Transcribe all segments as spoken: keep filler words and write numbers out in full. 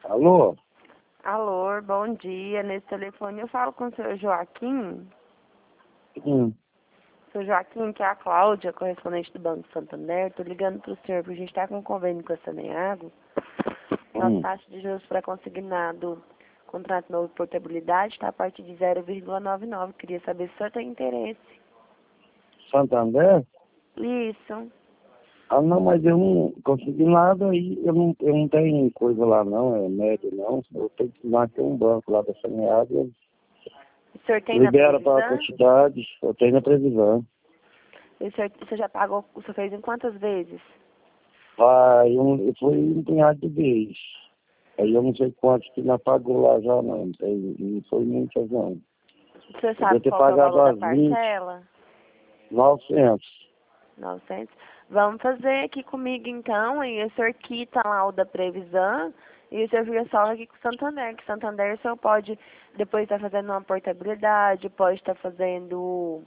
Alô? Alô, bom dia. Nesse telefone eu falo com o senhor Joaquim. Hum, Senhor Joaquim, que é a Cláudia, correspondente do Banco Santander. Estou ligando para o senhor, porque a gente está com um convênio com a Saneago. Nossa hum. taxa de juros para consignado contrato novo de portabilidade está a partir de zero vírgula noventa e nove. Queria saber se o senhor tem interesse. Santander? Isso. Ah, não, mas eu não consegui nada aí, eu não, eu não tenho coisa lá não, é médio não. Eu tenho que ir lá ter um banco lá da Saneago, O senhor tem na libera para a previsão? quantidade, eu tenho na previsão. E o senhor, o senhor já pagou, o senhor fez em quantas vezes? Vai, um, foi um punhado de vez. Aí eu não sei quantos que não pagou lá já não, tem, não foi muitas não. O senhor Eu devo sabe ter qual que é o pagado valor da as vinte, parcela? novecentos. novecentos. Vamos fazer aqui comigo então, e o senhor quita lá o da previsão e o senhor fica só aqui com o Santander, que Santander o senhor pode depois estar fazendo uma portabilidade, pode estar fazendo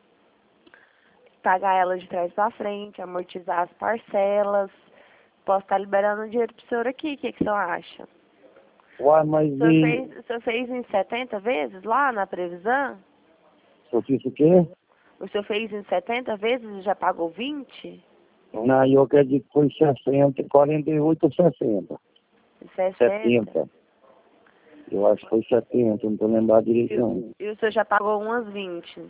pagar ela de trás para frente, amortizar as parcelas, posso estar liberando dinheiro pro senhor aqui, o que, que o senhor acha? Uai, mas O senhor e fez, o senhor fez em setenta vezes lá na previsão? eu fiz o quê? O senhor fez em setenta vezes e já pagou vinte? Não, eu acredito que foi sessenta, quarenta e oito ou sessenta. sessenta? setenta. Eu acho que foi setenta, não estou lembrado direito E, não. e o senhor já pagou umas vinte?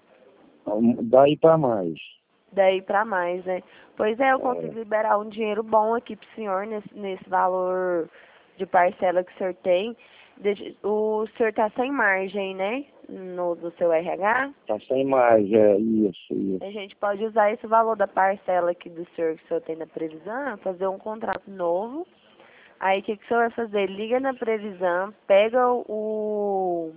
Daí para mais. Daí pra mais, né? Pois é, eu É, consigo liberar um dinheiro bom aqui pro senhor nesse, nesse valor de parcela que o senhor tem. Deixa- o senhor tá sem margem, né? No, do seu R H. tá sem mais, é isso, A isso. gente pode usar esse valor da parcela aqui do senhor que o senhor tem na previsão, fazer um contrato novo. Aí o que, que o senhor vai fazer? Liga na previsão, pega o,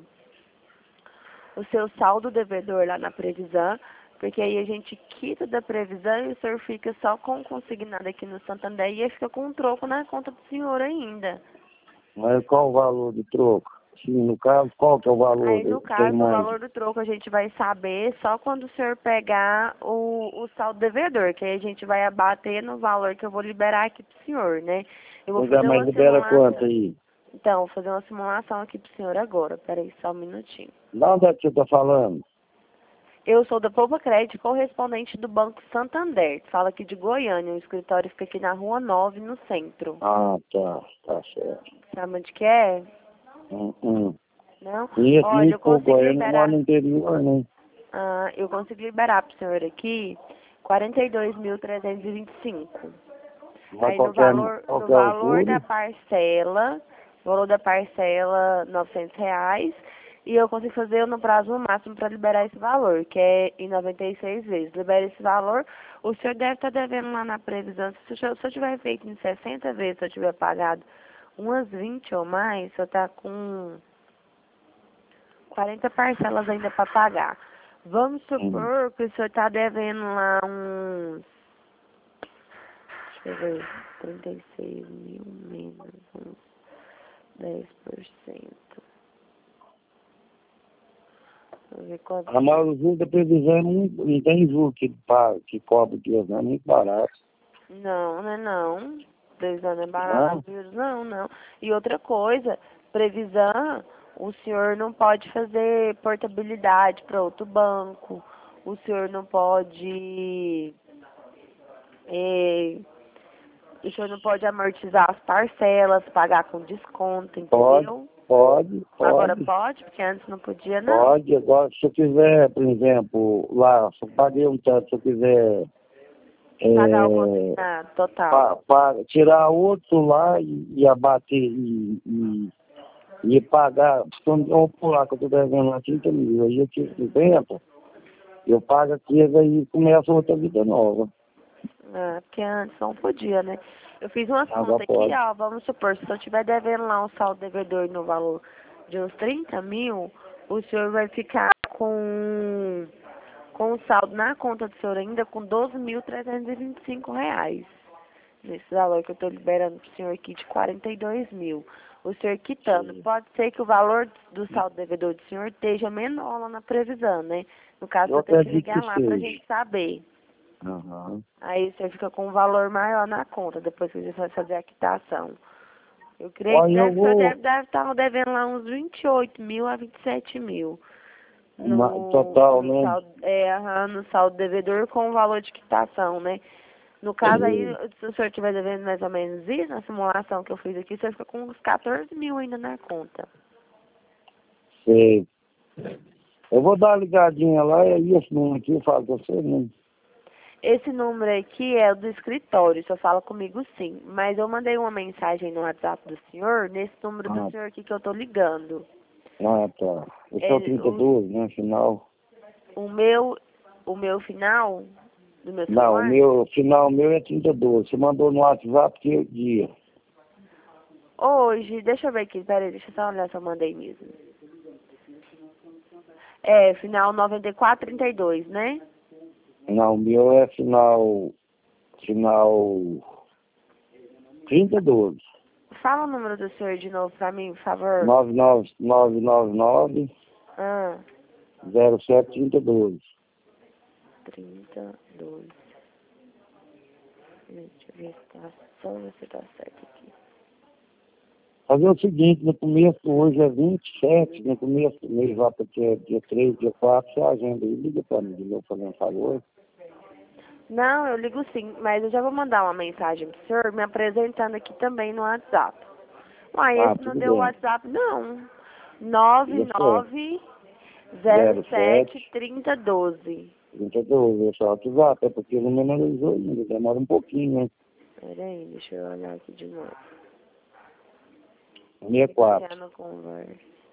o seu saldo devedor lá na previsão, porque aí a gente quita da previsão e o senhor fica só com o consignado aqui no Santander e aí fica com um troco na conta do senhor ainda. Mas qual o valor do troco? Sim, no caso, qual que é o valor? Aí do- no Tem caso o mais. valor do troco a gente vai saber só quando o senhor pegar o, o saldo devedor, que aí a gente vai abater no valor que eu vou liberar aqui pro senhor, né? Eu vou Pois é, fazer mas uma libera quanto simulação. aí? Então, vou fazer uma simulação aqui pro senhor agora. Peraí só um minutinho. Lá onde é que você está falando? Eu sou da Poupa Crédito, correspondente do Banco Santander. Fala aqui de Goiânia. O escritório fica aqui na Rua nove, no centro. Ah, tá, tá certo. Sabe onde que é? Hum, hum. Não? Conheço Olha, eu muito pouco, consigo eu não moro liberar. no interior, né? Ah, eu consigo liberar pro senhor aqui quarenta e dois mil trezentos e vinte e cinco. Mas Aí no qualquer, valor, no qualquer valor da altura, parcela, valor da parcela novecentos reais, e eu consigo fazer no prazo máximo para liberar esse valor, que é em noventa e seis vezes. Libera esse valor, o senhor deve estar devendo lá na previsão, se o senhor, se eu tiver feito em sessenta vezes, se eu tiver pagado umas vinte ou mais, o senhor está com quarenta parcelas ainda para pagar. Vamos hum, supor que o senhor está devendo lá uns, deixa eu ver, trinta e seis mil menos uns dez por cento. Deixa eu ver quanto a que... maior juro da previsão é muito, não tem juro que, paga, que cobre Deus, não é muito barato. Não, não é não. Previsão não é barata, Não? viu? Não, não. E outra coisa, previsão, o senhor não pode fazer portabilidade para outro banco. O senhor não pode... eh, o senhor não pode amortizar as parcelas, pagar com desconto, Pode, entendeu? pode, Agora pode, pode, porque antes não podia, não. pode. Agora, se eu quiser, por exemplo, lá, se eu paguei um tanto, se eu quiser Pagar o é, consignado total. pa, pa, tirar outro lá e, e abater e, e, e pagar, vamos pular que eu estou devendo lá trinta mil, aí eu tiro cinquenta, eu pago aquilo aí começa outra vida nova. É, porque antes não podia, né? Eu fiz umas Agora contas aqui, pode. ó, vamos supor, se eu estiver devendo lá um saldo devedor no valor de uns trinta mil, o senhor vai ficar com, com o saldo na conta do senhor ainda com doze mil trezentos e vinte e cinco reais. Nesse valor que eu estou liberando para o senhor aqui de quarenta e dois mil. O senhor quitando, Sim. pode ser que o valor do saldo devedor do senhor esteja menor lá na previsão, né? No caso, Eu eu tenho que acredito que ligar lá para a seja. gente saber. Aham. Aí você fica com um valor maior na conta, depois que você vai fazer a quitação. Eu creio que Olha, eu deve, vou... vou... deve, deve estar devendo lá uns vinte e oito mil a vinte e sete mil. Uma, No, total, no, né? saldo, é, aham, no saldo devedor com o valor de quitação, né? No caso aí, se o senhor estiver devendo mais ou menos isso, na simulação que eu fiz aqui, você fica com uns quatorze mil ainda na conta. Sei. Eu vou dar uma ligadinha lá e aí esse número aqui eu falo com você, né? Esse número aqui é o do escritório, o senhor fala comigo sim. Mas eu mandei uma mensagem no WhatsApp do senhor, nesse número do Ah, senhor aqui que eu tô ligando. ah tá. Esse é o Ele, trinta e o, dois, né? Final. o meu, o meu final do meu Não, o celular, meu, o final meu é trinta e dois. Você mandou no WhatsApp que dia? hoje, deixa eu ver aqui, peraí, deixa eu só olhar se eu mandei mesmo. É, final noventa e quatro trinta e dois, né? Não, o meu é final, final trinta e dois. Fala o número do senhor de novo pra mim, por favor. nove nove nove nove nove Ah, zero sete trinta e dois. trinta e dois. Deixa eu ver se tá, só ver se tá certo aqui. Fazer o seguinte, no começo, hoje é vinte e sete, no começo do mês, lá porque é dia três, dia quatro, você agenda aí, liga pra mim de novo, fazendo um favor. Não, eu ligo sim, mas eu já vou mandar uma mensagem pro senhor me apresentando aqui também no WhatsApp. Uai, Ah, esse não tudo deu o bem. WhatsApp, não. nove Liga certo. nove zero zero sete sete trinta doze. trinta e dois, é só WhatsApp, é porque não memorizou ainda, demora um pouquinho, né? Peraí, deixa eu olhar aqui de novo. sessenta e Iniciar quatro. no conversa.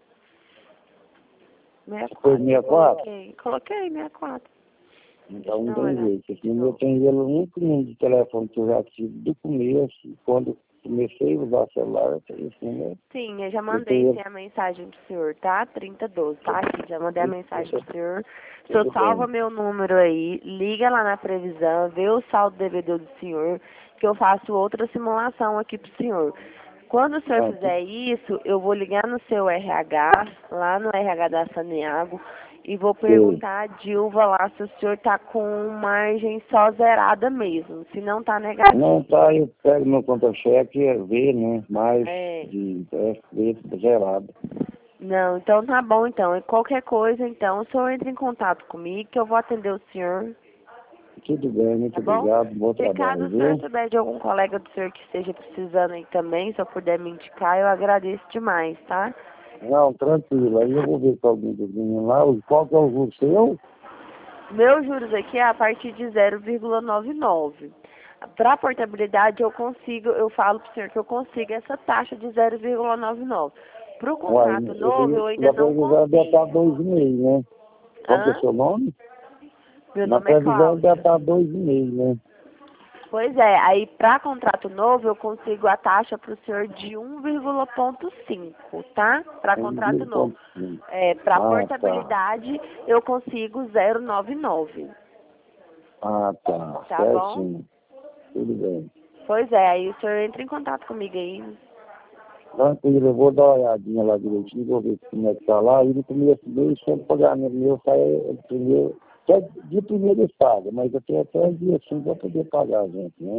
sessenta e Foi quatro, eu sessenta e quatro? coloquei. Coloquei sessenta e quatro. Deixa Então eu não dar uma tem olhada jeito. aqui Esse de número eu novo. tenho ele no único número de telefone que eu já tive do começo, quando comecei a usar celular, eu tenho esse número. Sim, eu já Eu mandei tenho sim ele. a mensagem pro senhor, tá? trinta e doze, tá aqui, já mandei a mensagem Tudo pro senhor. O senhor tudo salva bem. meu número aí, liga lá na previsão, vê o saldo devedor do senhor, que eu faço outra simulação aqui pro senhor. Quando o senhor Ah, tudo fizer isso, eu vou ligar no seu R H, lá no R H da Saneago, e vou bem. perguntar a Dilva lá se o senhor tá com margem só zerada mesmo, se não tá Não, negativo. tá, eu pego meu contra-cheque e ver, né, mais É. de dez vezes gerado. Não, então tá bom então. E qualquer coisa, então, o senhor entra em contato comigo que eu vou atender o senhor, Tudo bem, muito tá bom? obrigado, bom Se caso trabalho, o senhor viu? souber de algum colega do senhor que esteja precisando aí também, se eu puder me indicar, eu agradeço demais, tá? Não, tranquilo, aí eu vou ver com alguém dos meninos lá, qual que é o juro seu? Meus juros aqui é a partir de zero vírgula noventa e nove. Para portabilidade eu consigo, eu falo pro senhor que eu consigo essa taxa de zero vírgula noventa e nove. Para o Uai, contrato novo eu, eu ainda na não previsão deve estar consigo. dois e meio, né? Qual que é o Hã? seu nome? Meu Na nome é previsão deve Cláudia. estar dois e meio, né? Pois é, aí para contrato novo eu consigo a taxa para o senhor de um vírgula cinco, tá? Para Um contrato vírgula novo. cinco. É, para Ah, tá. portabilidade eu consigo zero vírgula noventa e nove, Ah, tá. tá bom? Certinho. Tudo bem. Pois é, aí o senhor entra em contato comigo aí. Tranquilo, eu vou dar uma olhadinha lá direitinho, vou ver como é que tá lá. E no primeiro mês, sempre o pagamento meu sai o primeiro, até de primeiro estado, mas eu tenho até um dia assim para poder pagar a gente, né?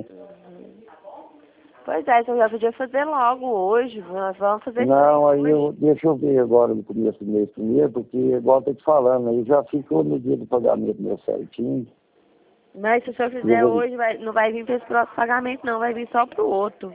Pois é, então já podia fazer logo hoje, nós vamos fazer isso aí Não, aí eu, hoje. deixa eu ver agora no começo do mês primeiro, porque igual eu tô te falando, aí já ficou no dia do pagamento meu certinho. Mas se o senhor E eu fizer vou, hoje, vai, não vai vir para esse próximo pagamento não, vai vir só para o outro.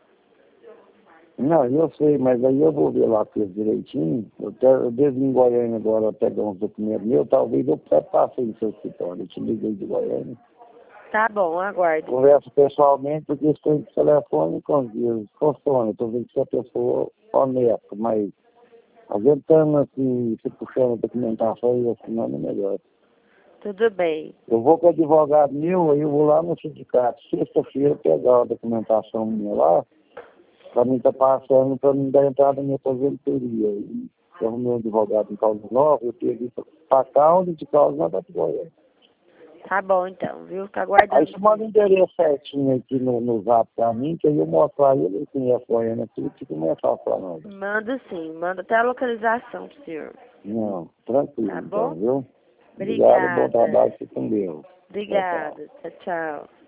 não, eu sei, mas aí eu vou ver lá com eles direitinho. Eu, até, eu devo ir em Goiânia agora pegar uns documentos meus, talvez eu até passe no seu escritório. Eu te liguei de Goiânia. Tá bom, aguarde. Converso pessoalmente, porque estou em telefone com os dias. Funciona, estou vendo que você é pessoa honesta, mas aguentando assim, se puxando a documentação e assinando é melhor. Tudo bem. Eu vou com o advogado meu, aí eu vou lá no sindicato, sexta-feira, pegar a documentação minha lá, para mim estar passando, para mim dar entrada na minha aposentadoria. E eu arrumei um advogado em Causa Nova, eu peguei para Caldas, de Caldas nada para Goiânia. Tá bom então, viu? Fica Aí aguardando você manda o sim. endereço certinho aqui no, no zap para mim, que aí eu mostro para ele, ele conhece Goiânia, tudo, fica mais fácil para nós. Manda sim, manda até a localização pro senhor. Não, tranquilo Tá então, bom? viu? Obrigado, bom Obrigada. trabalho, fique com Deus. Tchau, tchau. Obrigada. Tchau, tchau.